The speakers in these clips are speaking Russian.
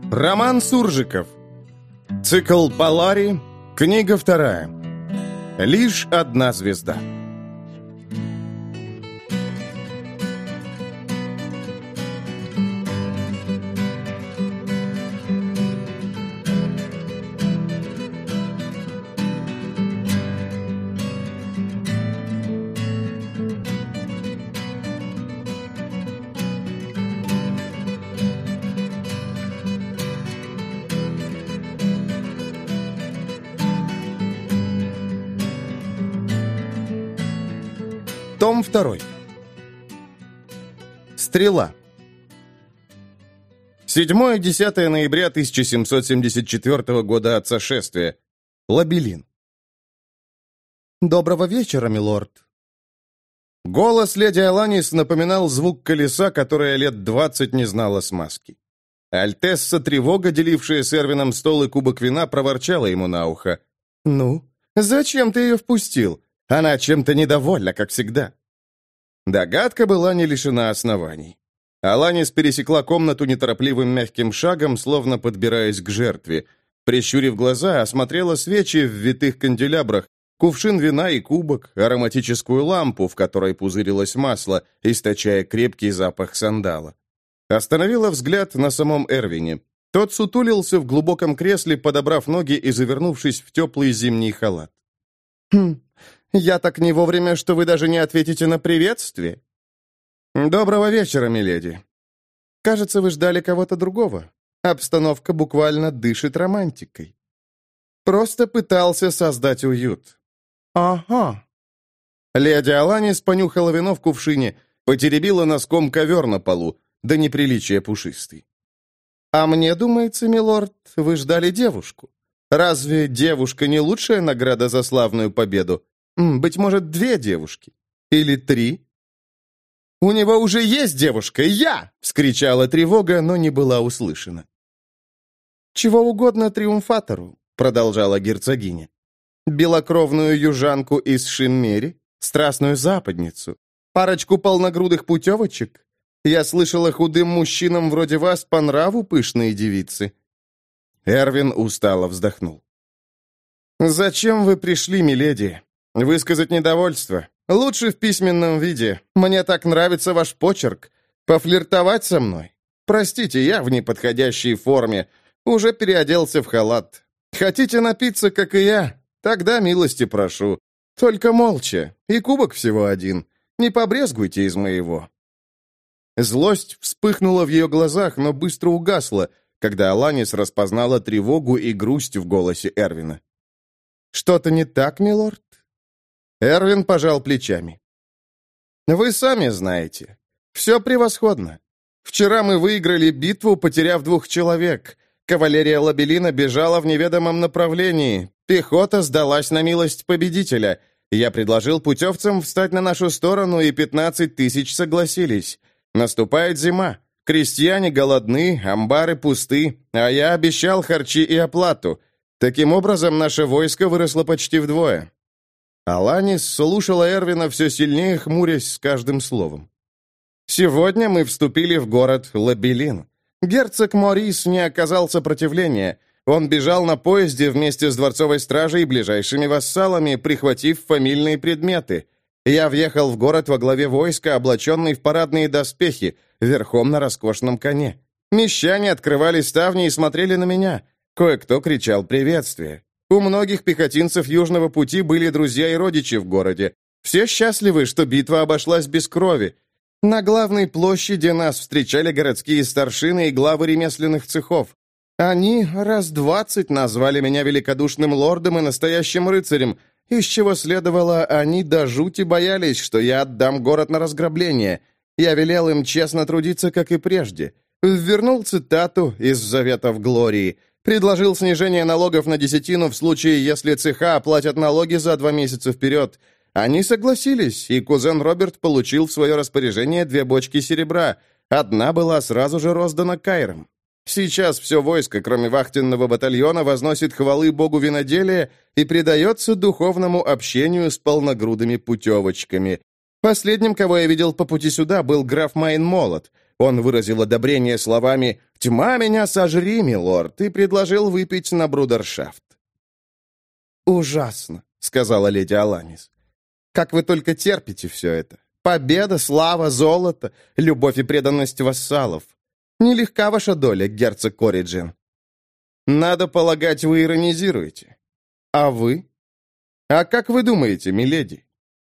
Роман Суржиков. Цикл «Полари». Книга 2. Лишь одна звезда. Том 2. Стрела. 7-10 ноября 1774 года от сошествия. Лабелин. «Доброго вечера, милорд». Голос леди Аланис напоминал звук колеса, которое лет 20 не знало смазки. Альтесса Тревога, делившая с Эрвином стол и кубок вина, проворчала ему на ухо. «Ну, зачем ты ее впустил? Она чем-то недовольна, как всегда». Догадка была не лишена оснований. Аланис пересекла комнату неторопливым мягким шагом, словно подбираясь к жертве. Прищурив глаза, осмотрела свечи в витых канделябрах, кувшин вина и кубок, ароматическую лампу, в которой пузырилось масло, источая крепкий запах сандала. Остановила взгляд на самом Эрвине. Тот сутулился в глубоком кресле, подобрав ноги и завернувшись в теплый зимний халат. Я так не вовремя, что вы даже не ответите на приветствие». «Доброго вечера, миледи». «Кажется, вы ждали кого-то другого. Обстановка буквально дышит романтикой». «Просто пытался создать уют». «Ага». Леди Аланис понюхала вино в кувшине, потеребила носком ковер на полу, до неприличия пушистый. «А мне думается, милорд, вы ждали девушку. Разве девушка не лучшая награда за славную победу? Быть может, 2 девушки? Или 3? «У него уже есть девушка, я!» — вскричала Тревога, но не была услышана. «Чего угодно триумфатору», — продолжала герцогиня. «Белокровную южанку из Шиммери, страстную западницу, парочку полногрудых путевочек. Я слышала, худым мужчинам вроде вас по нраву пышные девицы». Эрвин устало вздохнул. «Зачем вы пришли, миледи? Высказать недовольство? Лучше в письменном виде. Мне так нравится ваш почерк. Пофлиртовать со мной? Простите, я в неподходящей форме. Уже переоделся в халат. Хотите напиться, как и я? Тогда милости прошу. Только молча. И кубок всего один. Не побрезгуйте из моего». Злость вспыхнула в ее глазах, но быстро угасла, когда Аланис распознала тревогу и грусть в голосе Эрвина. «Что-то не так, милорд?» Эрвин пожал плечами. «Вы сами знаете. Все превосходно. Вчера мы выиграли битву, потеряв 2 человек. Кавалерия Лабелина бежала в неведомом направлении. Пехота сдалась на милость победителя. Я предложил путевцам встать на нашу сторону, и 15 тысяч согласились. Наступает зима. Крестьяне голодны, амбары пусты, а я обещал харчи и оплату. Таким образом, наше войско выросло почти вдвое». Аланис слушала Эрвина все сильнее, хмурясь с каждым словом. «Сегодня мы вступили в город Лабелин. Герцог Морис не оказал сопротивления. Он бежал на поезде вместе с дворцовой стражей и ближайшими вассалами, прихватив фамильные предметы. Я въехал в город во главе войска, облаченный в парадные доспехи, верхом на роскошном коне. Мещане открывали ставни и смотрели на меня. Кое-кто кричал приветствие. У многих пехотинцев Южного пути были друзья и родичи в городе. Все счастливы, что битва обошлась без крови. На главной площади нас встречали городские старшины и главы ремесленных цехов. Они раз 20 назвали меня великодушным лордом и настоящим рыцарем, из чего следовало, они до жути боялись, что я отдам город на разграбление. Я велел им честно трудиться, как и прежде. Ввернул цитату из Заветов Глории. Предложил снижение налогов на 10 в случае, если цеха оплатят налоги за 2 месяца вперед. Они согласились, и кузен Роберт получил в свое распоряжение 2 бочки серебра. Одна была сразу же роздана Кайром. Сейчас все войско, кроме вахтенного батальона, возносит хвалы богу виноделия и предается духовному общению с полногрудыми путевочками. Последним, кого я видел по пути сюда, был граф Майн Молот. Он выразил одобрение словами Тьма меня сожри, милорд, и предложил выпить на брудершафт. «Ужасно», — сказала леди Аланис. «Как вы только терпите все это. Победа, слава, золото, любовь и преданность вассалов. Нелегка ваша доля, герцог Кориджин». «Надо полагать, вы иронизируете». «А вы?» «А как вы думаете, миледи?»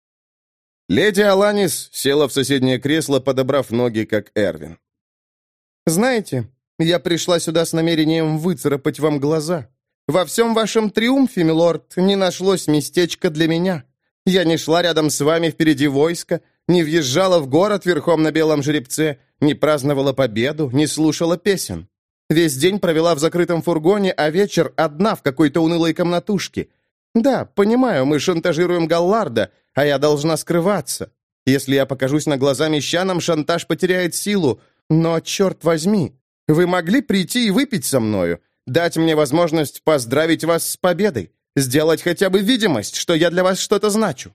Леди Аланис села в соседнее кресло, подобрав ноги, как Эрвин. «Знаете, я пришла сюда с намерением выцарапать вам глаза. Во всем вашем триумфе, милорд, не нашлось местечка для меня. Я не шла рядом с вами впереди войска, не въезжала в город верхом на белом жеребце, не праздновала победу, не слушала песен. Весь день провела в закрытом фургоне, а вечер одна в какой-то унылой комнатушке. Да, понимаю, мы шантажируем Галларда, а я должна скрываться. Если я покажусь на глаза мещанам, шантаж потеряет силу. Но, черт возьми, вы могли прийти и выпить со мною, дать мне возможность поздравить вас с победой, сделать хотя бы видимость, что я для вас что-то значу».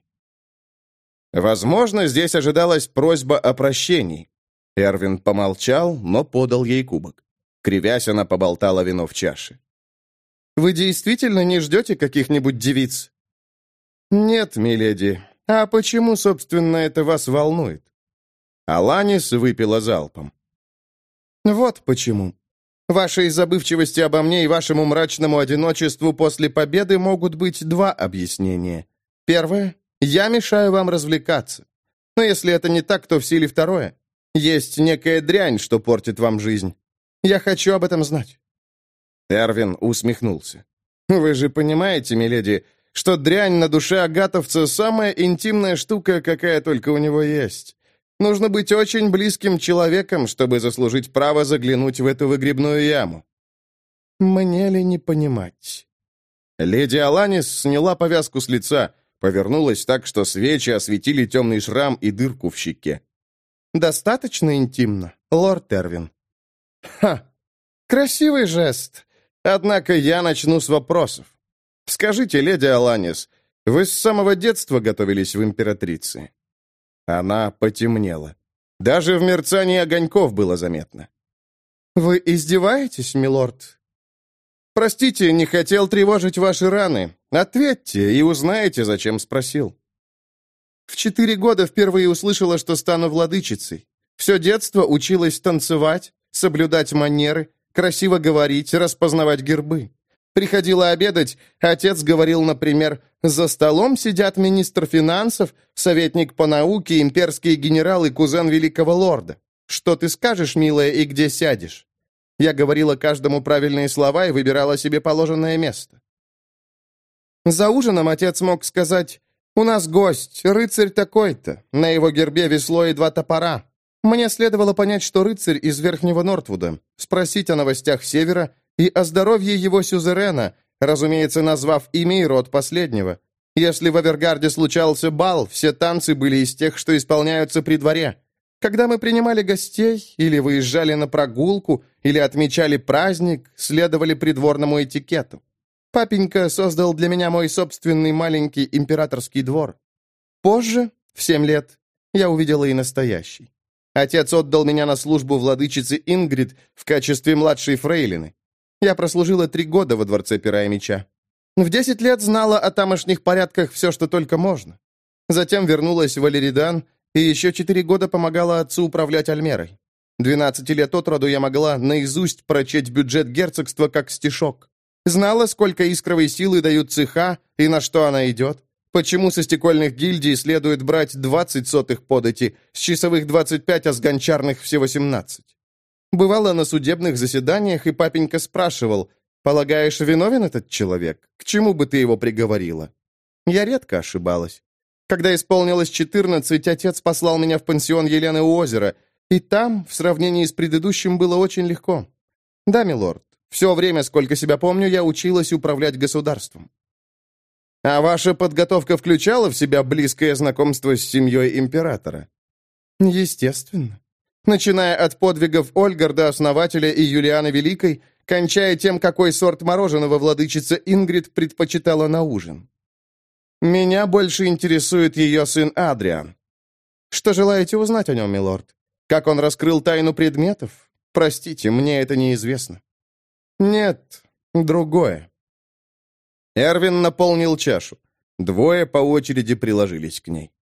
Возможно, здесь ожидалась просьба о прощении. Эрвин помолчал, но подал ей кубок. Кривясь, она поболтала вино в чаше. «Вы действительно не ждете каких-нибудь девиц?» «Нет, миледи. А почему, собственно, это вас волнует?» Аланис выпила залпом. «Вот почему. Вашей забывчивости обо мне и вашему мрачному одиночеству после победы могут быть два объяснения. Первое. Я мешаю вам развлекаться. Но если это не так, то в силе второе. Есть некая дрянь, что портит вам жизнь. Я хочу об этом знать». Эрвин усмехнулся. «Вы же понимаете, миледи, что дрянь на душе агатовца — самая интимная штука, какая только у него есть. Нужно быть очень близким человеком, чтобы заслужить право заглянуть в эту выгребную яму». «Мне ли не понимать?» Леди Аланис сняла повязку с лица, повернулась так, что свечи осветили темный шрам и дырку в щеке. «Достаточно интимно, лорд Эрвин?» «Ха! Красивый жест. Однако я начну с вопросов. Скажите, леди Аланис, вы с самого детства готовились в императрице?» Она потемнела. Даже в мерцании огоньков было заметно. «Вы издеваетесь, милорд?» «Простите, не хотел тревожить ваши раны. Ответьте и узнаете, зачем спросил». В 4 года впервые услышала, что стану владычицей. Все детство училась танцевать, соблюдать манеры, красиво говорить, распознавать гербы. Приходила обедать, отец говорил, например, «За столом сидят министр финансов, советник по науке, имперский генерал и кузен великого лорда. Что ты скажешь, милая, и где сядешь?» Я говорила каждому правильные слова и выбирала себе положенное место. За ужином отец мог сказать: «У нас гость, рыцарь такой-то, на его гербе весло и 2 топора». Мне следовало понять, что рыцарь из Верхнего Нортвуда, спросить о новостях Севера и о здоровье его сюзерена, разумеется, назвав имя и род последнего. Если в Авергарде случался бал, все танцы были из тех, что исполняются при дворе. Когда мы принимали гостей, или выезжали на прогулку, или отмечали праздник, следовали придворному этикету. Папенька создал для меня мой собственный маленький императорский двор. Позже, в 7 лет, я увидела и настоящий. Отец отдал меня на службу владычице Ингрид в качестве младшей фрейлины. Я прослужила 3 года во дворце Пера и Меча. В 10 лет знала о тамошних порядках все, что только можно. Затем вернулась в Алеридан и еще 4 года помогала отцу управлять Альмерой. 12 лет от роду я могла наизусть прочесть бюджет герцогства как стишок. Знала, сколько искровой силы дают цеха и на что она идет. Почему со стекольных гильдий следует брать 20 сотых подати, с часовых 25, а с гончарных всего 17? Бывало на судебных заседаниях, и папенька спрашивал: «Полагаешь, виновен этот человек? К чему бы ты его приговорила?» Я редко ошибалась. Когда исполнилось 14, отец послал меня в пансион Елены у озера, и там, в сравнении с предыдущим, было очень легко. Да, милорд, все время, сколько себя помню, я училась управлять государством. А ваша подготовка включала в себя близкое знакомство с семьей императора? Естественно. Начиная от подвигов Ольгарда, основателя, и Юлианы Великой, кончая тем, какой сорт мороженого владычица Ингрид предпочитала на ужин. Меня больше интересует ее сын Адриан. Что желаете узнать о нем, милорд? Как он раскрыл тайну предметов? Простите, мне это неизвестно». «Нет, другое». Эрвин наполнил чашу. Двое по очереди приложились к ней.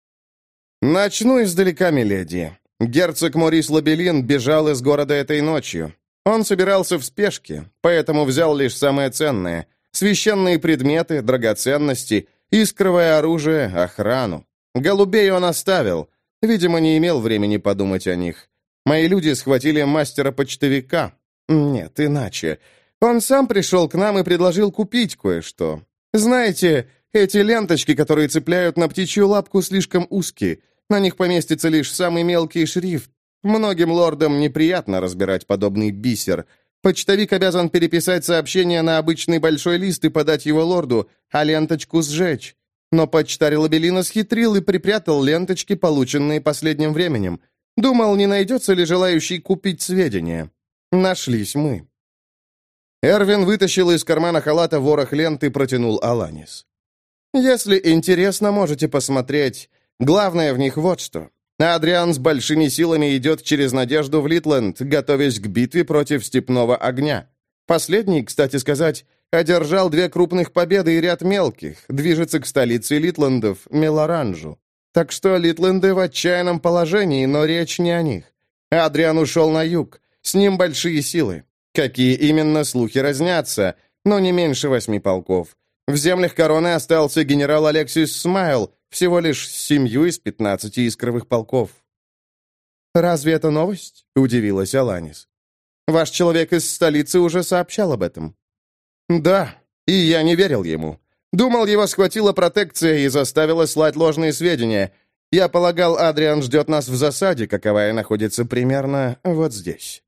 «Начну издалека, миледи. Герцог Морис Лабелин бежал из города этой ночью. Он собирался в спешке, поэтому взял лишь самое ценное — священные предметы, драгоценности, искровое оружие, охрану. Голубей он оставил. Видимо, не имел времени подумать о них. Мои люди схватили мастера-почтовика. Нет, иначе. Он сам пришел к нам и предложил купить кое-что. Знаете, эти ленточки, которые цепляют на птичью лапку, слишком узкие. На них поместится лишь самый мелкий шрифт. Многим лордам неприятно разбирать подобный бисер. Почтовик обязан переписать сообщение на обычный большой лист и подать его лорду, а ленточку сжечь. Но почтарь Лабелина схитрил и припрятал ленточки, полученные последним временем. Думал, не найдется ли желающий купить сведения. Нашлись мы. Эрвин вытащил из кармана халата ворох лент и протянул Аланис. «Если интересно, можете посмотреть. Главное в них вот что. Адриан с большими силами идет через Надежду в Литленд, готовясь к битве против Степного огня. Последний, кстати сказать, одержал 2 крупных победы и ряд мелких, движется к столице Литлендов, Мелоранжу. Так что Литленды в отчаянном положении, но речь не о них. Адриан ушел на юг, с ним большие силы. Какие именно, слухи разнятся, но не меньше 8 полков. В землях короны остался генерал Алексис Смайл, всего лишь с 7 из 15 искровых полков. «Разве это новость?» — удивилась Аланис. «Ваш человек из столицы уже сообщал об этом». «Да, и я не верил ему. Думал, его схватила протекция и заставила слать ложные сведения. Я полагал, Адриан ждет нас в засаде, каковая находится примерно вот здесь».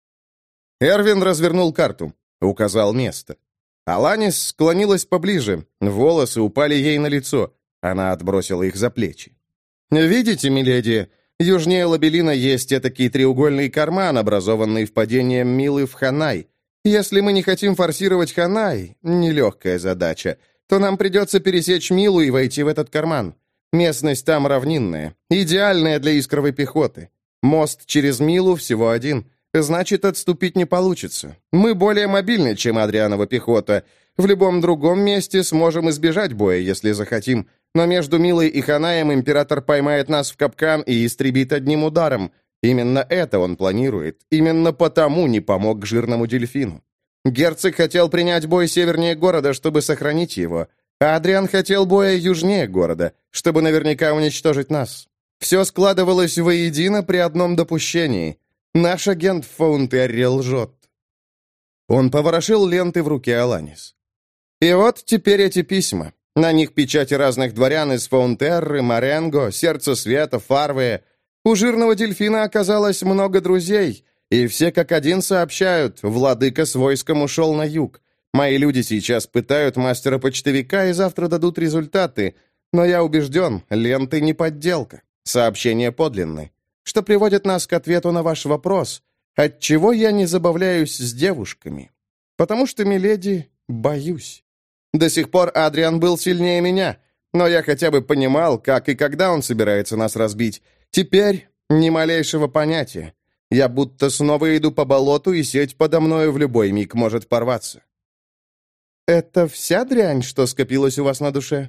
Эрвин развернул карту, указал место. Аланис склонилась поближе, волосы упали ей на лицо. Она отбросила их за плечи. «Видите, миледи, южнее Лабелина есть этакий треугольный карман, образованный впадением Милы в Ханай. Если мы не хотим форсировать Ханай, нелегкая задача, то нам придется пересечь Милу и войти в этот карман. Местность там равнинная, идеальная для искровой пехоты. Мост через Милу всего один, значит, отступить не получится. Мы более мобильны, чем Адрианова пехота. В любом другом месте сможем избежать боя, если захотим, но между Милой и Ханаем император поймает нас в капкан и истребит одним ударом. Именно это он планирует. Именно потому не помог жирному дельфину. Герцог хотел принять бой севернее города, чтобы сохранить его, а Адриан хотел боя южнее города, чтобы наверняка уничтожить нас. Все складывалось воедино при одном допущении. Наш агент в Фаунтерре лжет. Он поворошил ленты в руке Аланис. И вот теперь эти письма. На них печати разных дворян из Фаунтерры, Маренго, Сердца Света, Фарвея. У жирного дельфина оказалось много друзей, и все как один сообщают, владыка с войском ушел на юг. Мои люди сейчас пытают мастера-почтовика и завтра дадут результаты, но я убежден, ленты не подделка, сообщения подлинны, что приводит нас к ответу на ваш вопрос, отчего я не забавляюсь с девушками. Потому что, миледи, боюсь. До сих пор Адриан был сильнее меня, но я хотя бы понимал, как и когда он собирается нас разбить. Теперь ни малейшего понятия. Я будто снова иду по болоту, и сеть подо мною в любой миг может порваться. «Это вся дрянь, что скопилась у вас на душе?»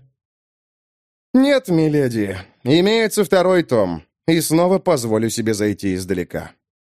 «Нет, миледи, имеется 2 том, и снова позволю себе зайти издалека».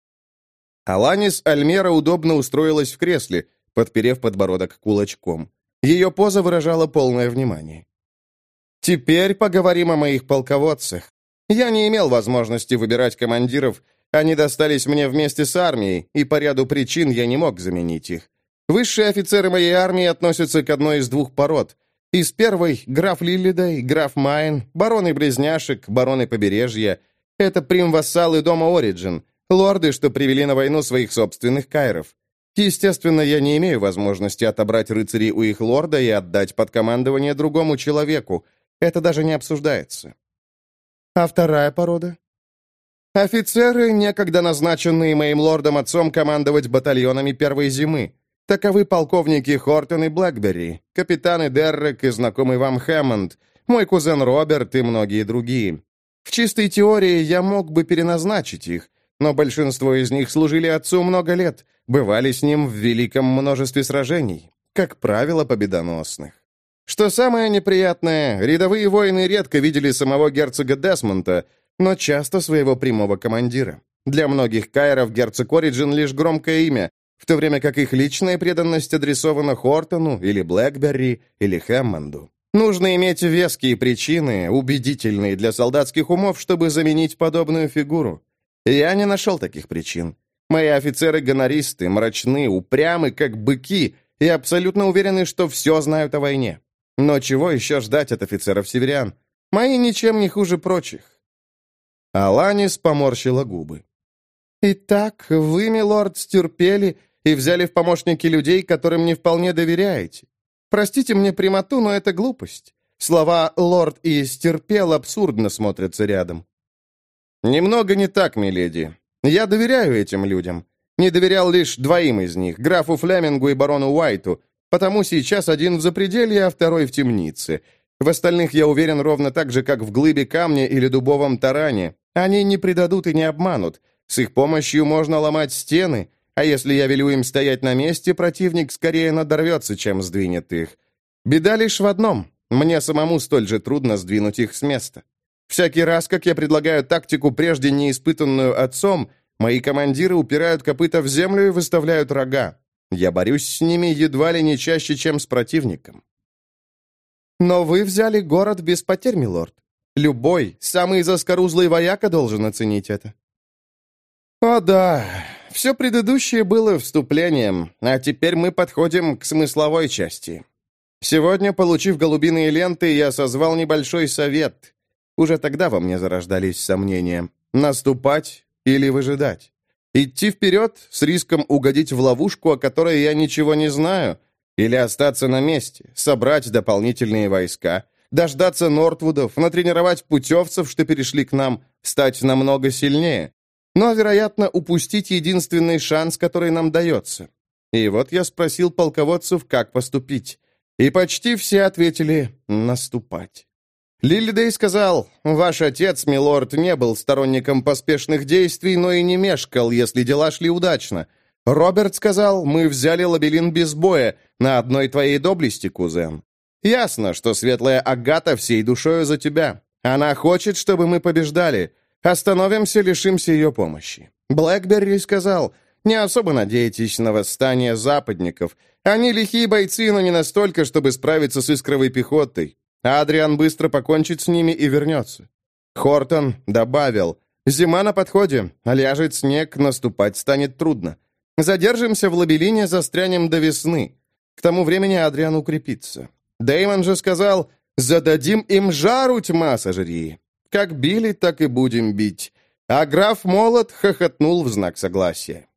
Аланис Альмера удобно устроилась в кресле, подперев подбородок кулачком. Ее поза выражала полное внимание. «Теперь поговорим о моих полководцах. Я не имел возможности выбирать командиров, они достались мне вместе с армией, и по ряду причин я не мог заменить их. Высшие офицеры моей армии относятся к одной из 2 пород. Из первой — граф Лиллидей, граф Майн, бароны-близняшек, бароны побережья. Это прим-вассалы дома Ориджин, лорды, что привели на войну своих собственных кайров. Естественно, я не имею возможности отобрать рыцарей у их лорда и отдать под командование другому человеку. Это даже не обсуждается. А 2 порода? Офицеры, некогда назначенные моим лордом-отцом командовать батальонами первой зимы. Таковы полковники Хортон и Блэкберри, капитаны Деррек и знакомый вам Хэммонд, мой кузен Роберт и многие другие. В чистой теории я мог бы переназначить их, но большинство из них служили отцу много лет, бывали с ним в великом множестве сражений, как правило, победоносных. Что самое неприятное, рядовые воины редко видели самого герцога Десмонта, но часто своего прямого командира. Для многих кайров герцог Ориджин лишь громкое имя, в то время как их личная преданность адресована Хортону или Блэкберри или Хэммонду. Нужно иметь веские причины, убедительные для солдатских умов, чтобы заменить подобную фигуру. Я не нашел таких причин. Мои офицеры-гонористы, мрачны, упрямы, как быки, и абсолютно уверены, что все знают о войне. Но чего еще ждать от офицеров-северян? Мои ничем не хуже прочих. Аланис поморщила губы. «Итак, вы, милорд, стерпели и взяли в помощники людей, которым не вполне доверяете. Простите мне прямоту, но это глупость. Слова «лорд» и «стерпел» абсурдно смотрятся рядом». «Немного не так, миледи. Я доверяю этим людям. Не доверял лишь двоим из них, графу Флемингу и барону Уайту, потому сейчас один в запределье, а второй в темнице. В остальных я уверен ровно так же, как в глыбе камня или дубовом таране. Они не предадут и не обманут. С их помощью можно ломать стены, а если я велю им стоять на месте, противник скорее надорвется, чем сдвинет их. Беда лишь в одном. Мне самому столь же трудно сдвинуть их с места. Всякий раз, как я предлагаю тактику, прежде не испытанную отцом, мои командиры упирают копыта в землю и выставляют рога. Я борюсь с ними едва ли не чаще, чем с противником. Но вы взяли город без потерь, милорд. Любой, самый заскорузлый вояка должен оценить это. О да, все предыдущее было вступлением, а теперь мы подходим к смысловой части. Сегодня, получив голубиные ленты, я созвал небольшой совет. Уже тогда во мне зарождались сомнения. Наступать или выжидать? Идти вперед с риском угодить в ловушку, о которой я ничего не знаю, или остаться на месте, собрать дополнительные войска, дождаться Нортвудов, натренировать путевцев, что перешли к нам, стать намного сильнее. Но, вероятно, упустить единственный шанс, который нам дается. И вот я спросил полководцев, как поступить. И почти все ответили «наступать». Лилидей сказал: «Ваш отец, милорд, не был сторонником поспешных действий, но и не мешкал, если дела шли удачно. Роберт сказал: мы взяли Лабелин без боя, на одной твоей доблести, кузен. Ясно, что светлая Агата всей душою за тебя. Она хочет, чтобы мы побеждали. Остановимся, лишимся ее помощи». Блэкберри сказал: «Не особо надейтесь на восстание западников. Они лихие бойцы, но не настолько, чтобы справиться с искровой пехотой. Адриан быстро покончит с ними и вернется». Хортон добавил: «Зима на подходе, ляжет снег, наступать станет трудно. Задержимся в Лабелине, застрянем до весны. К тому времени Адриан укрепится». Дэймон же сказал: «Зададим им жару, тьма сожри. Как били, так и будем бить». А граф Молот хохотнул в знак согласия.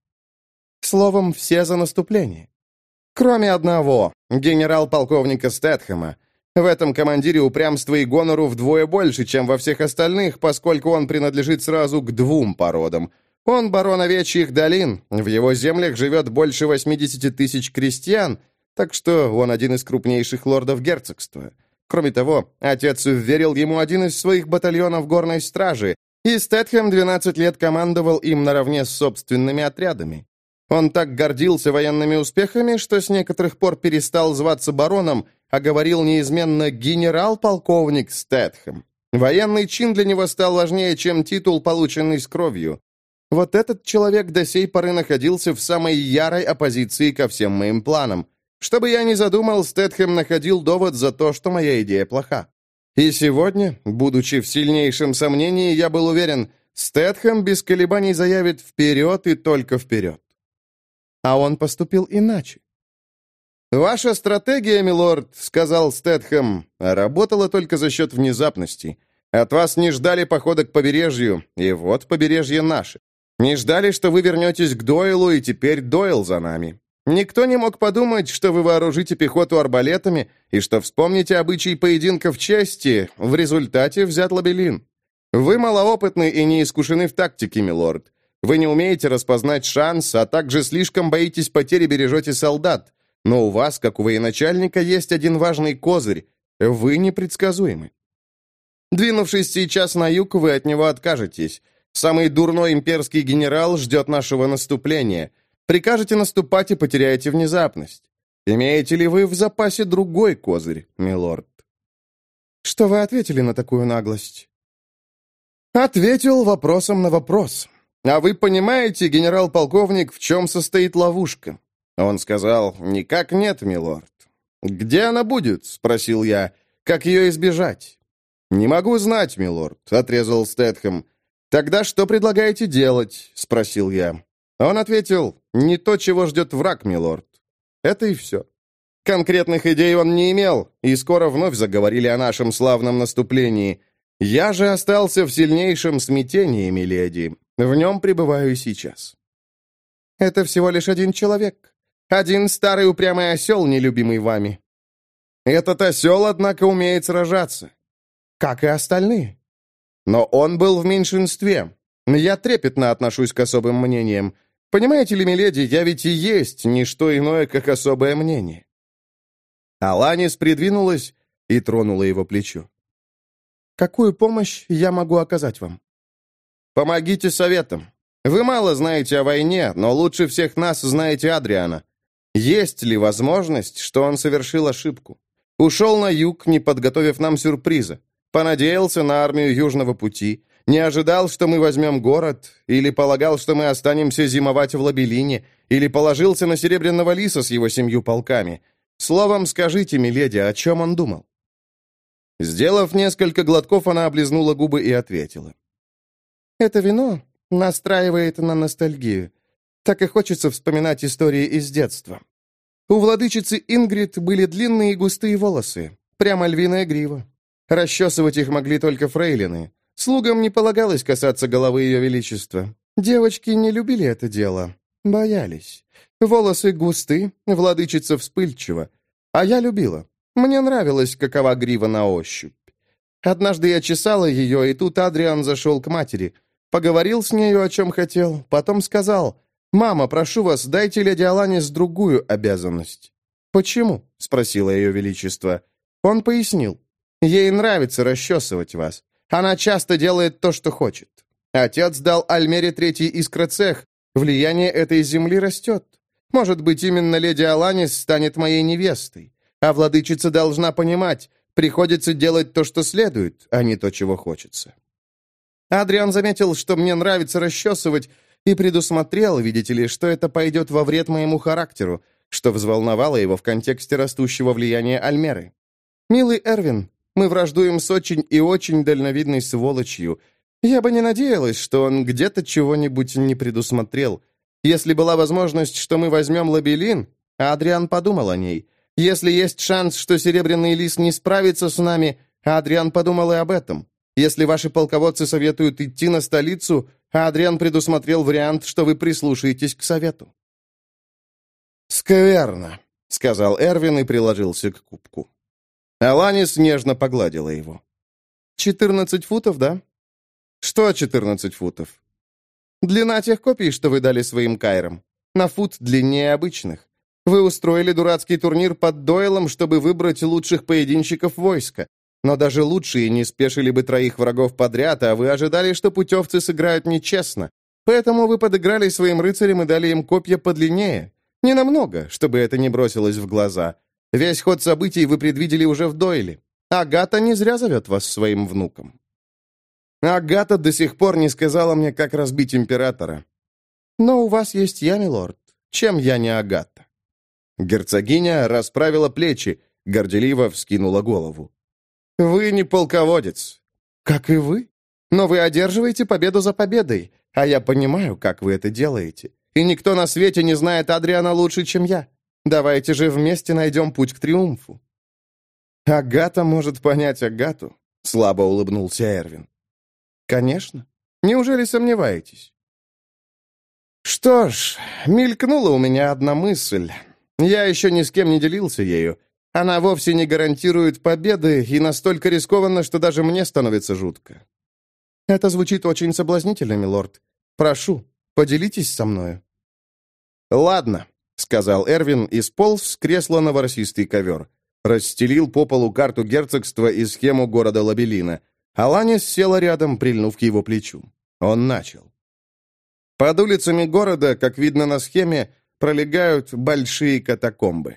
Словом, все за наступление. Кроме одного, генерал-полковника Стэтхэма. В этом командире упрямства и гонору вдвое больше, чем во всех остальных, поскольку он принадлежит сразу к двум породам. Он барон Овечьих долин, в его землях живет больше 80 тысяч крестьян, так что он один из крупнейших лордов герцогства. Кроме того, отец вверил ему один из своих батальонов горной стражи, и Стэтхэм 12 лет командовал им наравне с собственными отрядами. Он так гордился военными успехами, что с некоторых пор перестал зваться бароном, а говорил неизменно «генерал-полковник Стэтхэм». Военный чин для него стал важнее, чем титул, полученный с кровью. Вот этот человек до сей поры находился в самой ярой оппозиции ко всем моим планам. Что бы я ни задумал, Стэтхэм находил довод за то, что моя идея плоха. И сегодня, будучи в сильнейшем сомнении, я был уверен, Стэтхэм без колебаний заявит «вперед» и только вперед. А он поступил иначе. «Ваша стратегия, милорд, — сказал Стэтхэм, — работала только за счет внезапности. От вас не ждали похода к побережью, и вот побережье наше. Не ждали, что вы вернетесь к Дойлу, и теперь Дойл за нами. Никто не мог подумать, что вы вооружите пехоту арбалетами и что вспомните обычай поединков чести, в результате взят Лабелин. Вы малоопытны и не искушены в тактике, милорд. Вы не умеете распознать шанс, а также слишком боитесь потери, бережете солдат. Но у вас, как у военачальника, есть один важный козырь. Вы непредсказуемы. Двинувшись сейчас на юг, вы от него откажетесь. Самый дурной имперский генерал ждет нашего наступления. Прикажете наступать и потеряете внезапность. Имеете ли вы в запасе другой козырь, милорд?» «Что вы ответили на такую наглость?» «Ответил вопросом на вопрос. А вы понимаете, генерал-полковник, в чем состоит ловушка?» Он сказал: «Никак нет, милорд». «Где она будет?» — спросил я. «Как ее избежать?» «Не могу знать, милорд», — отрезал Стэтхэм. «Тогда что предлагаете делать?» — спросил я. Он ответил: «Не то, чего ждет враг, милорд». Это и все. Конкретных идей он не имел, и скоро вновь заговорили о нашем славном наступлении. Я же остался в сильнейшем смятении, миледи. В нем пребываю сейчас. «Это всего лишь один человек. Один старый упрямый осел, нелюбимый вами». Этот осел, однако, умеет сражаться. «Как и остальные». Но он был в меньшинстве. Я трепетно отношусь к особым мнениям. Понимаете ли, миледи, я ведь и есть не что иное, как особое мнение». Аланис придвинулась и тронула его плечо. «Какую помощь я могу оказать вам?» «Помогите советам. Вы мало знаете о войне, но лучше всех нас знаете Адриана. Есть ли возможность, что он совершил ошибку? Ушел на юг, не подготовив нам сюрприза. Понадеялся на армию Южного пути, не ожидал, что мы возьмем город, или полагал, что мы останемся зимовать в Лабелине, или положился на Серебряного Лиса с его 7 полками. Словом, скажите, миледи, о чем он думал?» Сделав несколько глотков, она облизнула губы и ответила: «Это вино настраивает на ностальгию. Так и хочется вспоминать истории из детства. У владычицы Ингрид были длинные и густые волосы, прямо львиная грива. Расчесывать их могли только фрейлины. Слугам не полагалось касаться головы ее величества. Девочки не любили это дело, боялись. Волосы густы, владычица вспыльчива. А я любила. Мне нравилось, какова грива на ощупь. Однажды я чесала ее, и тут Адриан зашел к матери. Поговорил с нею, о чем хотел, потом сказал: «Мама, прошу вас, дайте леди Аланис другую обязанность». «Почему?» — спросила ее величество. Он пояснил: «Ей нравится расчесывать вас. Она часто делает то, что хочет. Отец дал Альмере 3-й искроцех. Влияние этой земли растет. Может быть, именно леди Аланис станет моей невестой. А владычица должна понимать, приходится делать то, что следует, а не то, чего хочется». Адриан заметил, что мне нравится расчесывать, и предусмотрел, видите ли, что это пойдет во вред моему характеру, что взволновало его в контексте растущего влияния Альмеры. «Милый Эрвин, мы враждуем с очень и очень дальновидной сволочью. Я бы не надеялась, что он где-то чего-нибудь не предусмотрел. Если была возможность, что мы возьмем Лабелин, Адриан подумал о ней. Если есть шанс, что Серебряный Лис не справится с нами, Адриан подумал и об этом. Если ваши полководцы советуют идти на столицу, Адриан предусмотрел вариант, что вы прислушаетесь к совету». «Скверно», — сказал Эрвин и приложился к кубку. Аланис нежно погладила его. 14 футов, да?» «Что 14 футов?» «Длина тех копий, что вы дали своим кайрам. На фут длиннее обычных. Вы устроили дурацкий турнир под Дойлом, чтобы выбрать лучших поединщиков войска. Но даже лучшие не спешили бы 3 врагов подряд, а вы ожидали, что путевцы сыграют нечестно. Поэтому вы подыграли своим рыцарям и дали им копья подлиннее. Ненамного, чтобы это не бросилось в глаза. Весь ход событий вы предвидели уже в Дойле. Агата не зря зовет вас своим внуком». «Агата до сих пор не сказала мне, как разбить императора». «Но у вас есть я, милорд. Чем я не Агата?» Герцогиня расправила плечи, горделиво вскинула голову. «Вы не полководец». «Как и вы. Но вы одерживаете победу за победой, а я понимаю, как вы это делаете. И никто на свете не знает Адриана лучше, чем я. Давайте же вместе найдем путь к триумфу». «Агата может понять Агату», — слабо улыбнулся Эрвин. «Конечно. Неужели сомневаетесь?» «Что ж, мелькнула у меня одна мысль. Я еще ни с кем не делился ею. Она вовсе не гарантирует победы и настолько рискованно, что даже мне становится жутко». «Это звучит очень соблазнительно, милорд. Прошу, поделитесь со мною». «Ладно», — сказал Эрвин и сполз с кресла на ворсистый ковер. Расстелил по полу карту герцогства и схему города Лабелина. Аланис села рядом, прильнув к его плечу. Он начал. Под улицами города, как видно на схеме, пролегают большие катакомбы.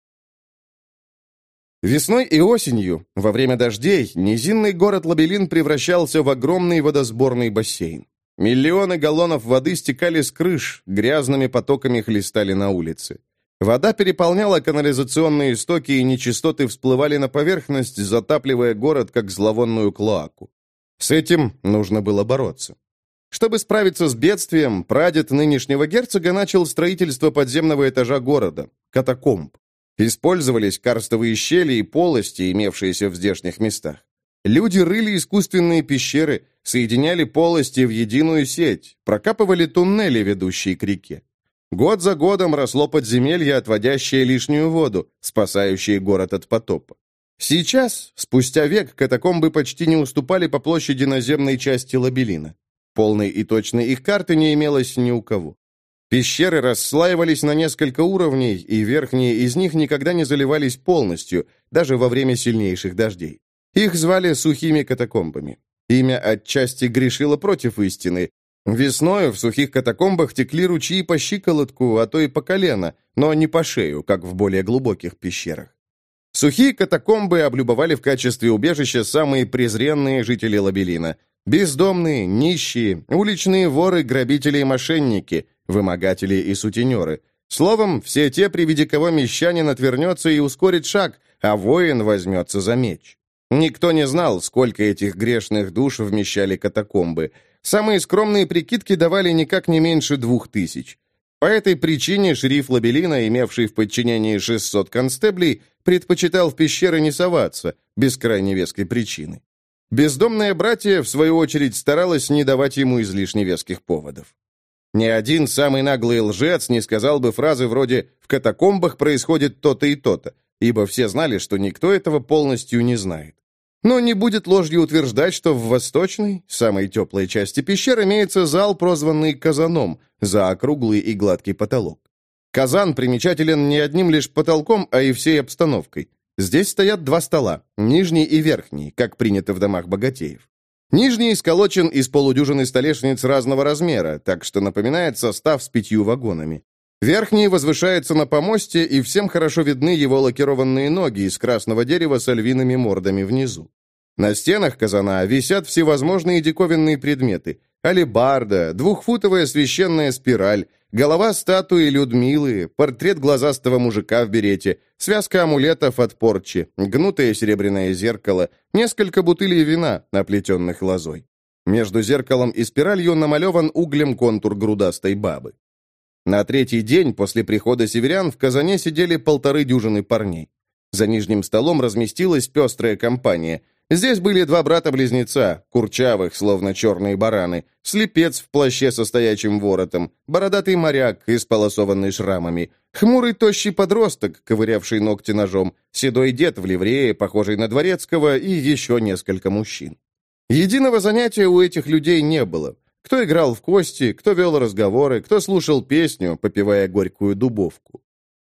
Весной и осенью, во время дождей, низинный город Лабелин превращался в огромный водосборный бассейн. Миллионы галлонов воды стекали с крыш, грязными потоками хлестали на улице. Вода переполняла канализационные стоки, и нечистоты всплывали на поверхность, затапливая город, как зловонную клоаку. С этим нужно было бороться. Чтобы справиться с бедствием, прадед нынешнего герцога начал строительство подземного этажа города – катакомб. Использовались карстовые щели и полости, имевшиеся в здешних местах. Люди рыли искусственные пещеры, соединяли полости в единую сеть, прокапывали туннели, ведущие к реке. Год за годом росло подземелье, отводящее лишнюю воду, спасающее город от потопа. Сейчас, спустя век, катакомбы почти не уступали по площади наземной части Лабелина. Полной и точной их карты не имелось ни у кого. Пещеры расслаивались на несколько уровней, и верхние из них никогда не заливались полностью, даже во время сильнейших дождей. Их звали сухими катакомбами. Имя отчасти грешило против истины. Весною в сухих катакомбах текли ручьи по щиколотку, а то и по колено, но не по шею, как в более глубоких пещерах. Сухие катакомбы облюбовали в качестве убежища самые презренные жители Лабелина. Бездомные, нищие, уличные воры, грабители и мошенники, вымогатели и сутенеры. Словом, все те, при виде кого мещанин отвернется и ускорит шаг, а воин возьмется за меч. Никто не знал, сколько этих грешных душ вмещали катакомбы. Самые скромные прикидки давали никак не меньше 2000. По этой причине шериф Лабелина, имевший в подчинении 600 констеблей, предпочитал в пещеры не соваться, без крайне веской причины. Бездомное братья, в свою очередь, старалось не давать ему излишне веских поводов. Ни один самый наглый лжец не сказал бы фразы вроде «в катакомбах происходит то-то и то-то», ибо все знали, что никто этого полностью не знает. Но не будет ложью утверждать, что в восточной, самой теплой части пещер имеется зал, прозванный казаном, за округлый и гладкий потолок. Казан примечателен не одним лишь потолком, а и всей обстановкой. Здесь стоят два стола, нижний и верхний, как принято в домах богатеев. Нижний сколочен из полудюжины столешниц разного размера, так что напоминает состав с 5 вагонами. Верхний возвышается на помосте, и всем хорошо видны его лакированные ноги из красного дерева с львиными мордами внизу. На стенах казана висят всевозможные диковинные предметы. Алебарда, 2-футовая священная спираль, голова статуи Людмилы, портрет глазастого мужика в берете, связка амулетов от порчи, гнутое серебряное зеркало, несколько бутылей вина, оплетенных лозой. Между зеркалом и спиралью намалеван углем контур грудастой бабы. На третий день после прихода северян в казане сидели 1,5 дюжины парней. За нижним столом разместилась пестрая компания. Здесь были 2 брата-близнеца, курчавых, словно черные бараны, слепец в плаще со стоячим воротом, бородатый моряк, исполосованный шрамами, хмурый тощий подросток, ковырявший ногти ножом, седой дед в ливрее, похожий на дворецкого, и еще несколько мужчин. Единого занятия у этих людей не было. Кто играл в кости, кто вел разговоры, кто слушал песню, попивая горькую дубовку.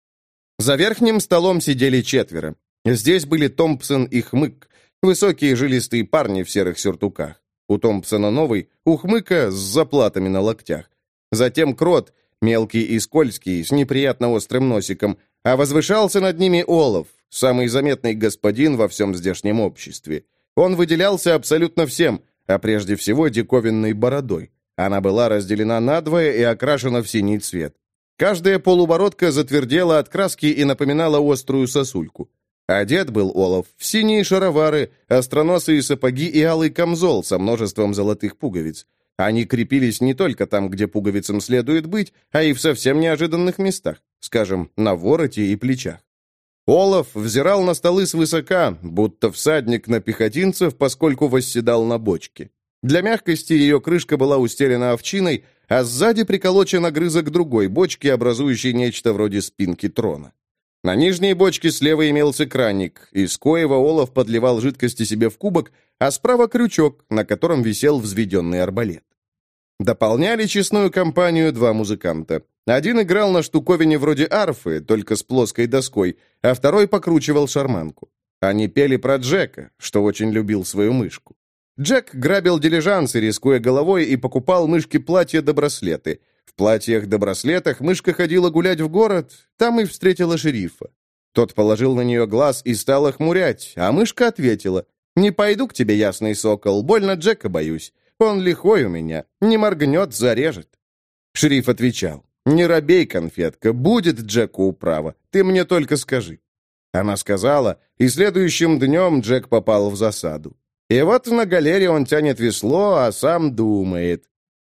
За верхним столом сидели 4. Здесь были Томпсон и Хмык, высокие жилистые парни в серых сюртуках. У Томпсона новый, у Хмыка с заплатами на локтях. Затем Крот, мелкий и скользкий, с неприятно острым носиком, а возвышался над ними Олаф, самый заметный господин во всем здешнем обществе. Он выделялся абсолютно всем, а прежде всего диковинной бородой. Она была разделена надвое и окрашена в синий цвет. Каждая полубородка затвердела от краски и напоминала острую сосульку. Одет был Олаф в синие шаровары, остроносые сапоги и алый камзол со множеством золотых пуговиц. Они крепились не только там, где пуговицам следует быть, а и в совсем неожиданных местах, скажем, на вороте и плечах. Олаф взирал на столы свысока, будто всадник на пехотинцев, поскольку восседал на бочке. Для мягкости ее крышка была устелена овчиной, а сзади приколочен огрызок другой бочки, образующей нечто вроде спинки трона. На нижней бочке слева имелся краник, из коего Олаф подливал жидкости себе в кубок, а справа крючок, на котором висел взведенный арбалет. Дополняли честную компанию 2 музыканта. Один играл на штуковине вроде арфы, только с плоской доской, а второй покручивал шарманку. Они пели про Джека, что очень любил свою мышку. Джек грабил дилижансы, рискуя головой, и покупал мышке платья да браслеты. В платьях да браслетах мышка ходила гулять в город, там и встретила шерифа. Тот положил на нее глаз и стал охмурять, а мышка ответила: «Не пойду к тебе, ясный сокол, больно Джека боюсь. Он лихой у меня, не моргнет, зарежет». Шериф отвечал: «Не робей, конфетка, будет Джеку управа, ты мне только скажи». Она сказала, и следующим днем Джек попал в засаду. И вот на галере он тянет весло, а сам думает.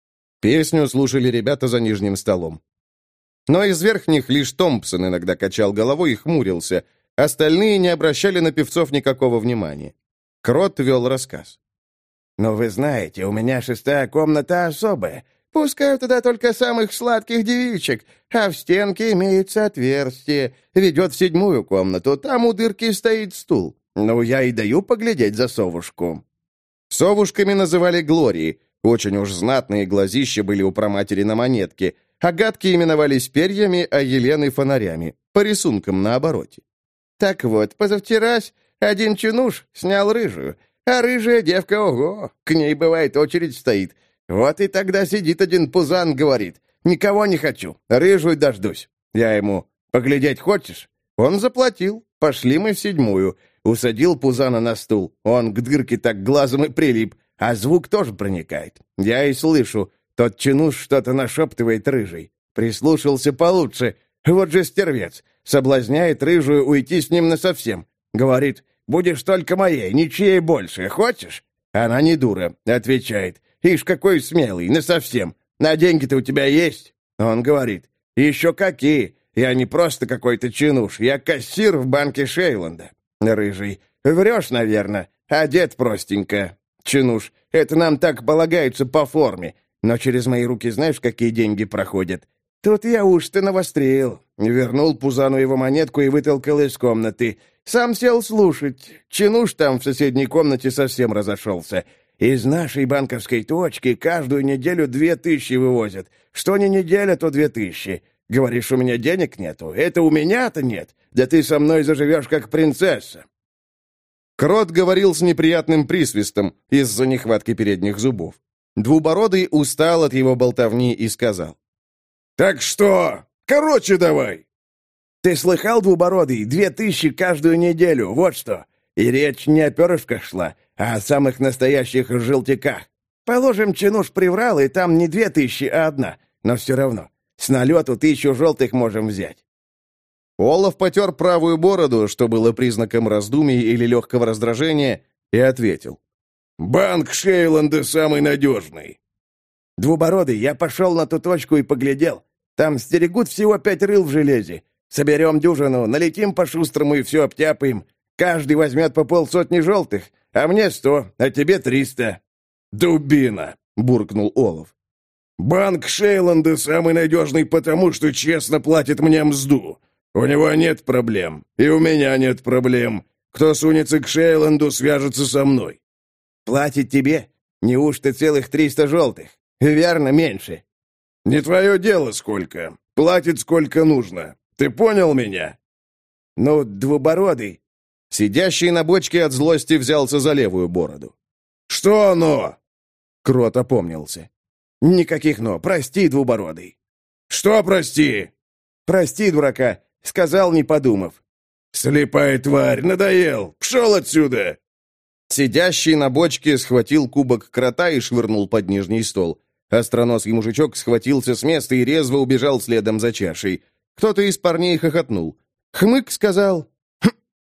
Песню слушали ребята за нижним столом. Но из верхних лишь Томпсон иногда качал головой и хмурился. Остальные не обращали на певцов никакого внимания. Крот вел рассказ. «Но вы знаете, у меня 6-я комната особая. Пускаю туда только самых сладких девичек, а в стенке имеется отверстие. Ведет в 7-ю комнату, там у дырки стоит стул. Ну, я и даю поглядеть за совушку». Совушками называли Глории. Очень уж знатные глазища были у праматери на монетке. А гадки именовались перьями, а Елены — фонарями. По рисункам на обороте. «Так вот, позавчерась один чинуш снял рыжую. А рыжая девка, ого, к ней, бывает, очередь стоит. Вот и тогда сидит один пузан, говорит: «Никого не хочу, рыжую дождусь». Я ему: «Поглядеть хочешь?» Он заплатил. Пошли мы в 7-ю. Усадил пузана на стул. Он к дырке так глазом и прилип, а звук тоже проникает. Я и слышу, тот чинуш что-то нашептывает рыжий. Прислушался получше. Вот же стервец. Соблазняет рыжую уйти с ним насовсем. Говорит: «Будешь только моей, ничьей больше. Хочешь?» Она не дура. Отвечает: «Ишь, какой смелый, насовсем. На деньги-то у тебя есть?» Он говорит: «Еще какие. Я не просто какой-то чинуш. Я кассир в банке Шейланда». Рыжий: «Врешь, наверное. Одет простенько». Чинуш: «Это нам так полагается по форме. Но через мои руки знаешь, какие деньги проходят?» Тут я уж-то навострил. Вернул пузану его монетку и вытолкал из комнаты. Сам сел слушать. Чинуш там в соседней комнате совсем разошелся. Из нашей банковской точки каждую неделю 2000 вывозят. Что не неделя, то 2000. Говоришь, у меня денег нету? Это у меня-то нет. Да ты со мной заживешь, как принцесса. Крот говорил с неприятным присвистом из-за нехватки передних зубов. Двубородый устал от его болтовни и сказал: «Так что? Короче, давай!» «Ты слыхал, Двубородый? 2000 каждую неделю, вот что. И речь не о перышках шла, а о самых настоящих желтяках. Положим, чинуш приврал, и там не 2000, а одна. Но все равно, с налету 1000 желтых можем взять». Олаф потер правую бороду, что было признаком раздумий или легкого раздражения, и ответил: «Банк Шейланда самый надежный». «Двубородый, я пошел на ту точку и поглядел. Там стерегут всего 5 рыл в железе. Соберем дюжину, налетим по-шустрому и все обтяпаем. Каждый возьмет по 500 желтых, а мне 100, а тебе 300». «Дубина!» — буркнул Олаф. «Банк Шейланда самый надежный потому, что честно платит мне мзду. У него нет проблем, и у меня нет проблем. Кто сунется к Шейланду, свяжется со мной». «Платит тебе? Неужто целых 300 желтых? Верно, меньше». «Не твое дело сколько. Платит сколько нужно. Ты понял меня?» «Ну, Двубородый». Сидящий на бочке от злости взялся за левую бороду. «Что оно?» Крот опомнился. «Никаких «но». Прости, Двубородый». «Что прости?» «Прости, дурака. Сказал, не подумав». «Слепая тварь, надоел. Пшел отсюда!» Сидящий на бочке схватил кубок крота и швырнул под нижний стол. Остроносый мужичок схватился с места и резво убежал следом за чашей. Кто-то из парней хохотнул. Хмык сказал: «Хм».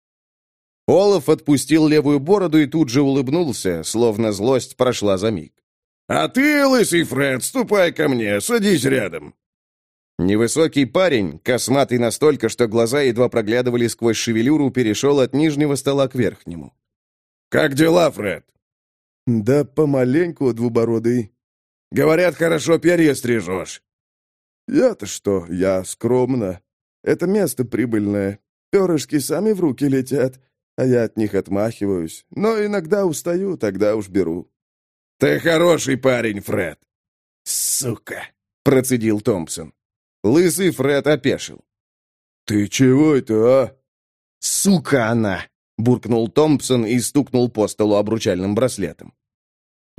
Олаф отпустил левую бороду и тут же улыбнулся, словно злость прошла за миг. «А ты, лысый Фред, ступай ко мне, садись рядом». Невысокий парень, косматый настолько, что глаза едва проглядывали сквозь шевелюру, перешел от нижнего стола к верхнему. «Как дела, Фред?» «Да помаленьку, Двубородый». «Говорят, хорошо перья стрижешь». «Я-то что, я скромно. Это место прибыльное. Перышки сами в руки летят, а я от них отмахиваюсь. Но иногда устаю, тогда уж беру». «Ты хороший парень, Фред». «Сука!» — процедил Томпсон. Лысый Фред опешил. «Ты чего это, а?» «Сука она!» — буркнул Томпсон и стукнул по столу обручальным браслетом.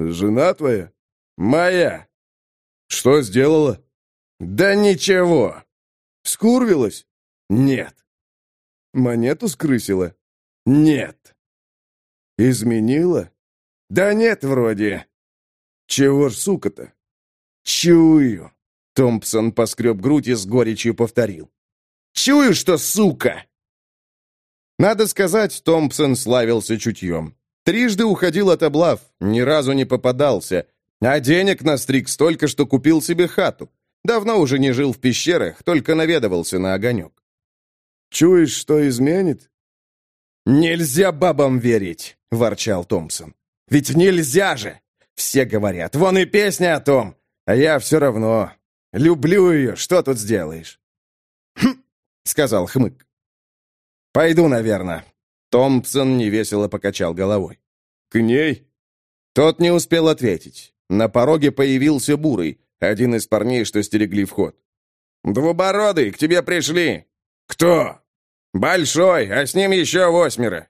Жена твоя? Моя. Что сделала? Да ничего. Скурвилась? Нет. Монету скрысила? Нет. Изменила? Да нет, вроде. Чего ж, сука-то? Чую. Томпсон поскреб грудь и с горечью повторил. Чую, что сука. Надо сказать, Томпсон славился чутьем. Трижды уходил от облав, ни разу не попадался, а денег настриг столько, что купил себе хату. Давно уже не жил в пещерах, только наведывался на огонек. Чуешь, что изменит? «Нельзя бабам верить», — ворчал Томпсон. «Ведь нельзя же! Все говорят, вон и песня о том, а я все равно люблю ее, что тут сделаешь?» «Хм», — сказал Хмык. «Пойду, наверное». Томпсон невесело покачал головой. К ней? Тот не успел ответить. На пороге появился Бурый, один из парней, что стерегли вход. «Двубородый, к тебе пришли!» Кто? «Большой, а с ним еще 8.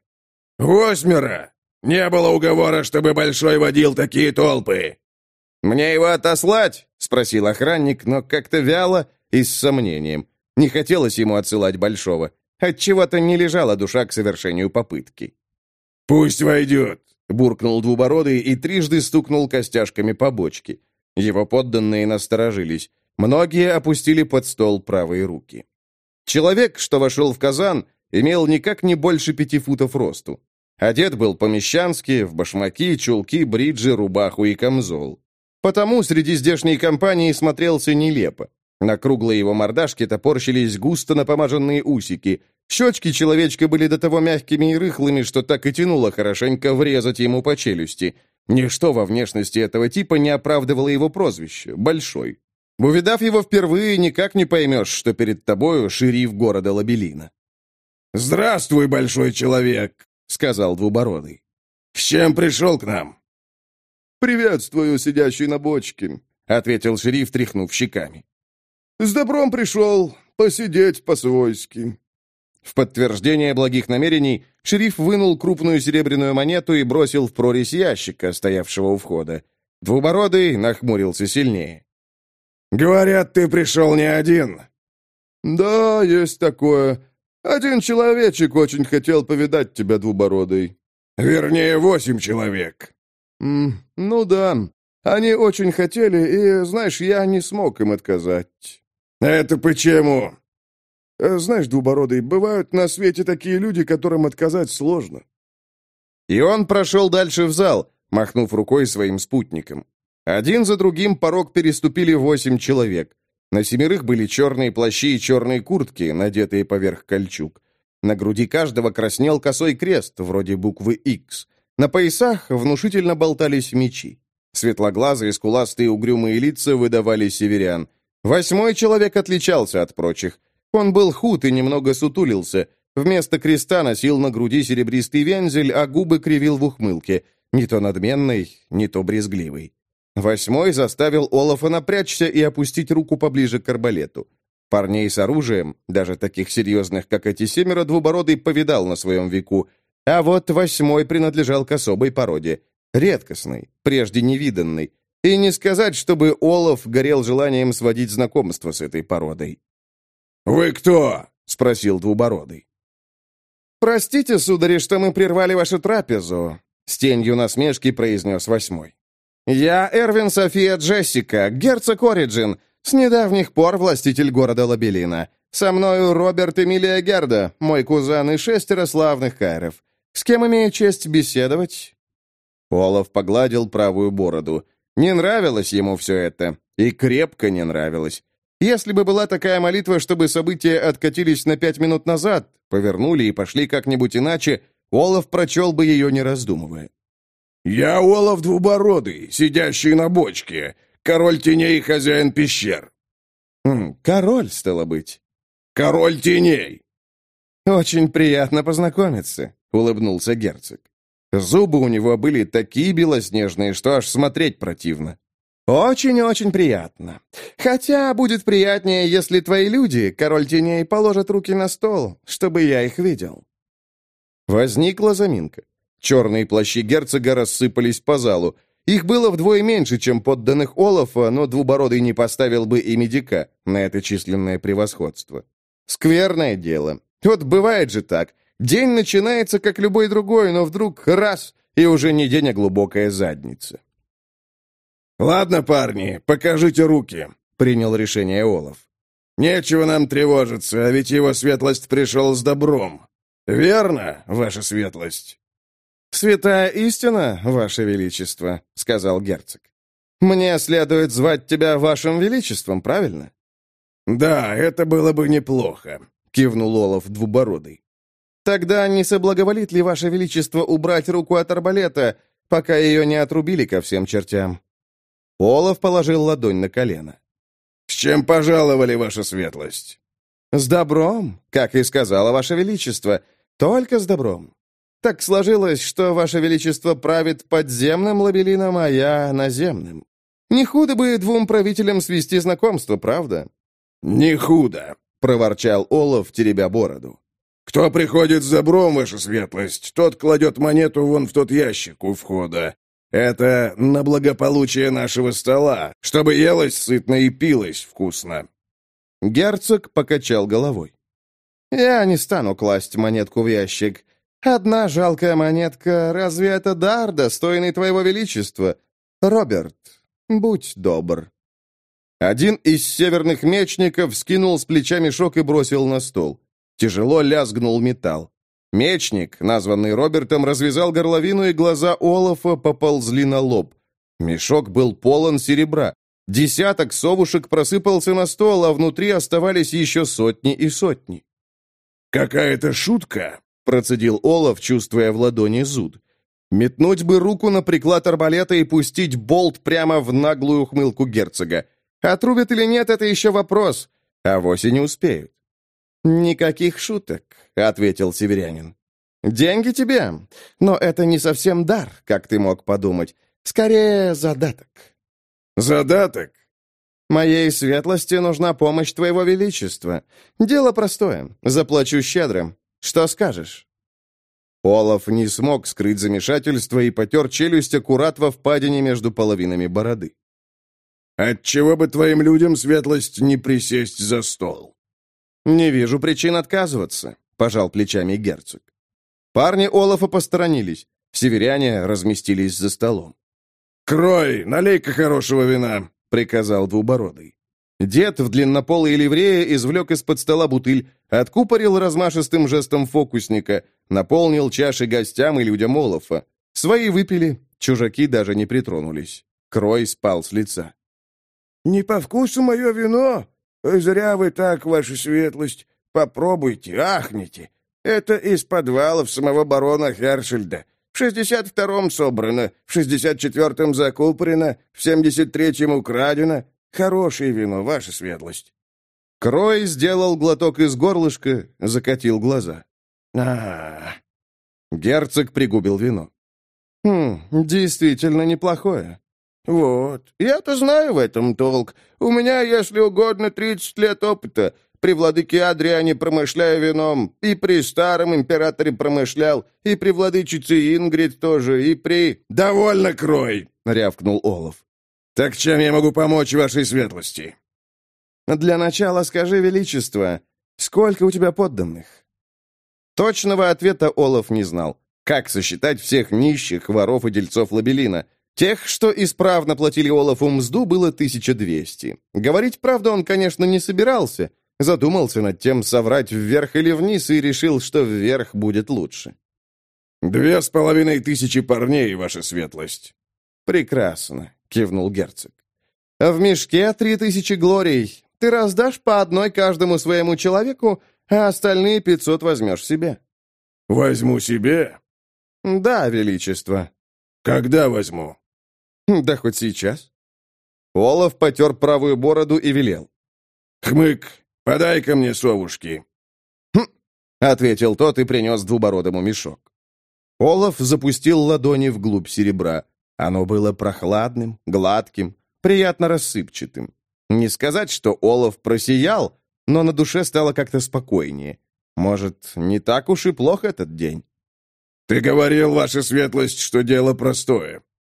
8? Не было уговора, чтобы Большой водил такие толпы. «Мне его отослать?» — спросил охранник, но как-то вяло и с сомнением. Не хотелось ему отсылать Большого. Отчего-то не лежала душа к совершению попытки. Пусть войдет. Буркнул Двубородый и трижды стукнул костяшками по бочке. Его подданные насторожились. Многие опустили под стол правые руки. Человек, что вошел в казан, имел никак не больше 5 футов росту. Одет был по-мещански, в башмаки, чулки, бриджи, рубаху и камзол. Потому среди здешней компании смотрелся нелепо. На круглой его мордашке топорщились густо напомаженные усики. Щечки человечка были до того мягкими и рыхлыми, что так и тянуло хорошенько врезать ему по челюсти. Ничто во внешности этого типа не оправдывало его прозвище — Большой. Увидав его впервые, никак не поймешь, что перед тобою шериф города Лабелина. «Здравствуй, большой человек», — сказал Двубородый. «С чем пришел к нам?» «Приветствую, сидящий на бочке», — ответил шериф, тряхнув щеками. «С добром пришел, посидеть по-свойски». В подтверждение благих намерений шериф вынул крупную серебряную монету и бросил в прорезь ящика, стоявшего у входа. Двубородый нахмурился сильнее. «Говорят, ты пришел не один». «Да, есть такое. Один человечек очень хотел повидать тебя, Двубородый». «Вернее, 8 человек». «Ну да. Они очень хотели, и, знаешь, я не смог им отказать». «Это почему?» «Знаешь, Двубородый, бывают на свете такие люди, которым отказать сложно». И он прошел дальше в зал, махнув рукой своим спутникам. Один за другим порог переступили 8 человек. На 7 были черные плащи и черные куртки, надетые поверх кольчуг. На груди каждого краснел косой крест, вроде буквы «Х». На поясах внушительно болтались мечи. Светлоглазые, скуластые, угрюмые лица выдавали северян. 8 человек отличался от прочих. Он был худ и немного сутулился. Вместо креста носил на груди серебристый вензель, а губы кривил в ухмылке. Не то надменный, не то брезгливый. 8 заставил Олафа напрячься и опустить руку поближе к арбалету. Парней с оружием, даже таких серьезных, как эти 7, Двубородый повидал на своем веку. А вот 8 принадлежал к особой породе. Редкостной, прежде невиданной. И не сказать, чтобы Олаф горел желанием сводить знакомство с этой породой. «Вы кто?» — спросил Двубородый. «Простите, судари, что мы прервали вашу трапезу», — с тенью насмешки произнес 8. «Я Эрвин София Джессика, герцог Ориджин, с недавних пор властитель города Лабелина. Со мною Роберт Эмилия Герда, мой кузен и 6 славных кайров. С кем имею честь беседовать?» Олаф погладил правую бороду. Не нравилось ему все это, и крепко не нравилось. Если бы была такая молитва, чтобы события откатились на 5 минут назад, повернули и пошли как-нибудь иначе, Олаф прочел бы ее, не раздумывая. «Я Олаф Двубородый, сидящий на бочке, король теней и хозяин пещер». «Король, стало быть». «Король теней». «Очень приятно познакомиться», — улыбнулся герцог. Зубы у него были такие белоснежные, что аж смотреть противно. «Очень-очень приятно. Хотя будет приятнее, если твои люди, король теней, положат руки на стол, чтобы я их видел». Возникла заминка. Черные плащи герцога рассыпались по залу. Их было вдвое меньше, чем подданных Олафа, но Двубородый не поставил бы и медика на это численное превосходство. Скверное дело. Вот бывает же так. День начинается, как любой другой, но вдруг раз, и уже не день, а глубокая задница. «Ладно, парни, покажите руки», — принял решение Олаф. «Нечего нам тревожиться, а ведь его светлость пришел с добром. Верно, ваша светлость?» «Святая истина, ваше величество», — сказал герцог. «Мне следует звать тебя вашим величеством, правильно?» «Да, это было бы неплохо», — кивнул Олаф Двубородый. «Тогда не соблаговолит ли ваше величество убрать руку от арбалета, пока ее не отрубили ко всем чертям?» Олаф положил ладонь на колено. «С чем пожаловали, ваша светлость?» «С добром, как и сказала ваше величество, только с добром. Так сложилось, что ваше величество правит подземным лабелином, а я наземным. Не худо бы двум правителям свести знакомство, правда?» «Не худо», — проворчал Олаф, теребя бороду. «Кто приходит с добром, ваша светлость, тот кладет монету вон в тот ящик у входа. Это на благополучие нашего стола, чтобы елось сытно и пилось вкусно». Герцог покачал головой. «Я не стану класть монетку в ящик. Одна жалкая монетка, разве это дар, достойный твоего величества? Роберт, будь добр». Один из северных мечников скинул с плеча мешок и бросил на стол. Тяжело лязгнул металл. Мечник, названный Робертом, развязал горловину, и глаза Олафа поползли на лоб. Мешок был полон серебра. Десяток совушек просыпался на стол, а внутри оставались еще сотни и сотни. «Какая-то шутка», — процедил Олаф, чувствуя в ладони зуд. Метнуть бы руку на приклад арбалета и пустить болт прямо в наглую ухмылку герцога. Отрубят или нет, это еще вопрос. А вовсе не успеют. «Никаких шуток», — ответил северянин. «Деньги тебе, но это не совсем дар, как ты мог подумать. Скорее, задаток». «Задаток?» «Моей светлости нужна помощь твоего величества. Дело простое. Заплачу щедро. Что скажешь?» Олаф не смог скрыть замешательство и потер челюсть аккурат во впадине между половинами бороды. «Отчего бы твоим людям, светлость, не присесть за стол?» «Не вижу причин отказываться», — пожал плечами герцог. Парни Олафа посторонились. Северяне разместились за столом. «Крой, налей-ка хорошего вина», — приказал Двубородый. Дед в длиннополой ливрее извлек из-под стола бутыль, откупорил размашистым жестом фокусника, наполнил чаши гостям и людям Олафа. Свои выпили, чужаки даже не притронулись. Крой спал с лица. «Не по вкусу мое вино? Зря вы так, ваша светлость. Попробуйте, ахните. Это из подвалов самого барона Хершельда. В 62-м собрано, в 64-м закупорено, в 73-м украдено. Хорошее вино, ваша светлость». Крой сделал глоток из горлышка, закатил глаза. Герцог пригубил вино. Действительно неплохое. «Вот, я-то знаю в этом толк. У меня, если угодно, 30 лет опыта. При владыке Адриане промышляю вином, и при старом императоре промышлял, и при владычице Ингрид тоже, и при...» «Довольно, Крой!» — рявкнул Олаф. «Так чем я могу помочь вашей светлости?» «Для начала скажи, величество, сколько у тебя подданных?» Точного ответа Олаф не знал. Как сосчитать всех нищих, воров и дельцов Лабелина? Тех, что исправно платили Олафу мзду, было 1200. Говорить правду он, конечно, не собирался. Задумался над тем, соврать вверх или вниз, и решил, что вверх будет лучше. 2500 парней, ваша светлость. «Прекрасно», — кивнул герцог. «В мешке 3000 глорий. Ты раздашь по одной каждому своему человеку, а остальные 500 возьмешь себе». «Возьму себе?» «Да, величество». «Когда возьму?» «Да хоть сейчас». Олаф потер правую бороду и велел. «Хмык, подай-ка мне совушки». «Хм», — ответил тот и принес Двубородому мешок. Олаф запустил ладони вглубь серебра. Оно было прохладным, гладким, приятно рассыпчатым. Не сказать, что Олаф просиял, но на душе стало как-то спокойнее. Может, не так уж и плох этот день. «Ты говорил, ваша светлость, что дело простое.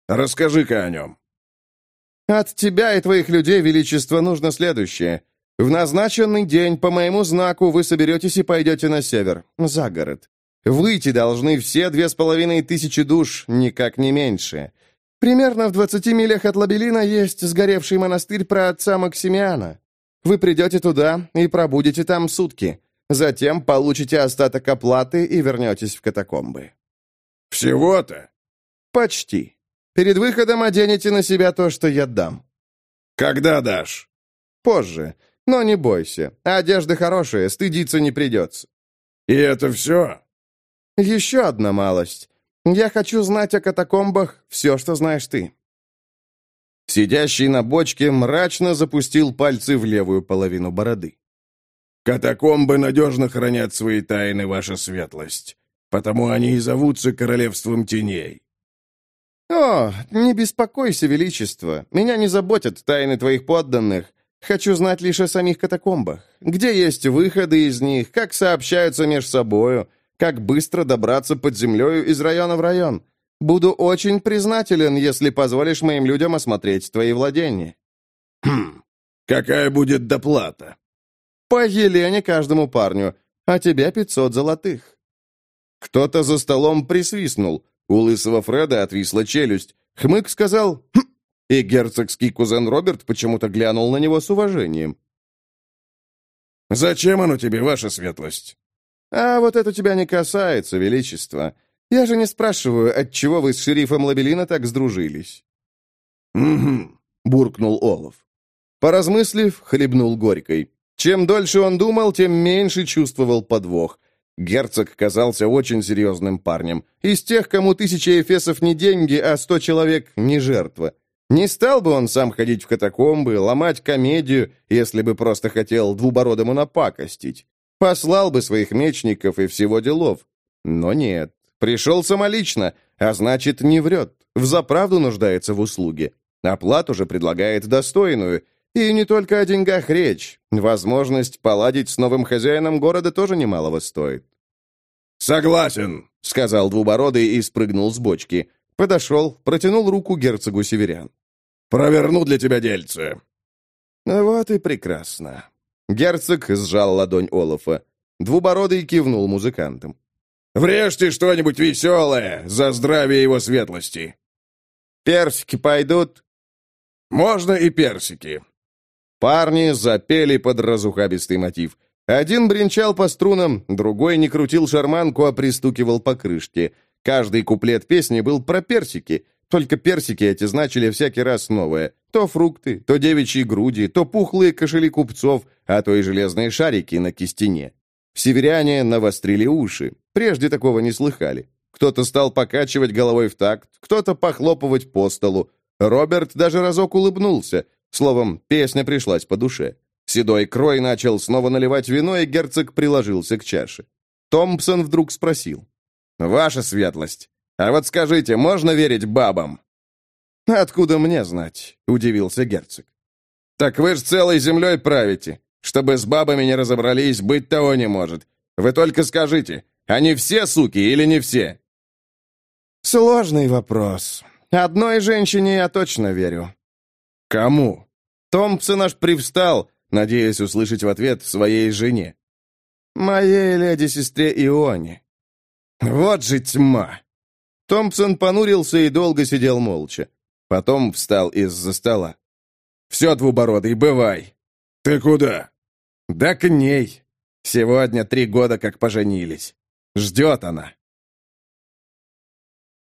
Расскажи-ка о нем». «От тебя и твоих людей, Величество, нужно следующее. В назначенный день по моему знаку вы соберетесь и пойдете на север, за город. Выйти должны все 2500 душ, никак не меньше. Примерно в 20 милях от Лабелина есть сгоревший монастырь праотца Максимиана. Вы придете туда и пробудете там сутки. Затем получите остаток оплаты и вернетесь в катакомбы». «Всего-то?» «Почти. Перед выходом оденете на себя то, что я дам». «Когда дашь?» «Позже. Но не бойся. Одежда хорошая, стыдиться не придется». «И это все?» «Еще одна малость. Я хочу знать о катакомбах все, что знаешь ты». Сидящий на бочке мрачно запустил пальцы в левую половину бороды. «Катакомбы надежно хранят свои тайны, ваша светлость. Потому они и зовутся королевством теней». «О, не беспокойся, Величество. Меня не заботят тайны твоих подданных. Хочу знать лишь о самих катакомбах. Где есть выходы из них, как сообщаются между собою, как быстро добраться под землею из района в район. Буду очень признателен, если позволишь моим людям осмотреть твои владения». Какая будет доплата?» «По Елене каждому парню, а тебе 500 золотых». Кто-то за столом присвистнул. У лысого Фреда отвисла челюсть. Хмык сказал «Хм», и герцогский кузен Роберт почему-то глянул на него с уважением. «Зачем оно тебе, ваша светлость?» «А вот это тебя не касается, Величество. Я же не спрашиваю, отчего вы с шерифом Лабелина так сдружились». «Угу», — буркнул Олаф. Поразмыслив, хлебнул горькой. Чем дольше он думал, тем меньше чувствовал подвох. Герцог казался очень серьезным парнем. Из тех, кому 1000 эфесов не деньги, а 100 человек не жертва. Не стал бы он сам ходить в катакомбы, ломать комедию, если бы просто хотел Двубородому напакостить. Послал бы своих мечников и всего делов. Но нет, пришел самолично, а значит, не врет, взаправду нуждается в услуге. Оплату же предлагает достойную. И не только о деньгах речь. Возможность поладить с новым хозяином города тоже немалого стоит. «Согласен», — сказал Двубородый и спрыгнул с бочки. Подошел, протянул руку герцогу северян. «Проверну для тебя дельце». «Вот и прекрасно». Герцог сжал ладонь Олафа. Двубородый кивнул музыкантам. «Врежьте что-нибудь веселое за здравие его светлости». «Персики пойдут?» «Можно и персики». Парни запели под разухабистый мотив. Один бренчал по струнам, другой не крутил шарманку, а пристукивал по крышке. Каждый куплет песни был про персики, только персики эти значили всякий раз новое. То фрукты, то девичьи груди, то пухлые кошели купцов, а то и железные шарики на кистене. Северяне навострили уши, прежде такого не слыхали. Кто-то стал покачивать головой в такт, кто-то похлопывать по столу. Роберт даже разок улыбнулся. Словом, песня пришлась по душе. Седой Крой начал снова наливать вино, и герцог приложился к чаше. Томпсон вдруг спросил. «Ваша светлость, а вот скажите, можно верить бабам?» «Откуда мне знать?» — удивился герцог. «Так вы ж целой землей правите. Чтобы с бабами не разобрались, быть того не может. Вы только скажите, они все суки или не все?» «Сложный вопрос. Одной женщине я точно верю». «Кому?» Томпсон аж привстал, надеясь услышать в ответ своей жене. «Моей леди-сестре Ионе». «Вот же тьма!» Томпсон понурился и долго сидел молча. Потом встал из-за стола. «Все, Двубородый, бывай». «Ты куда?» «Да к ней. Сегодня 3 года как поженились. Ждет она».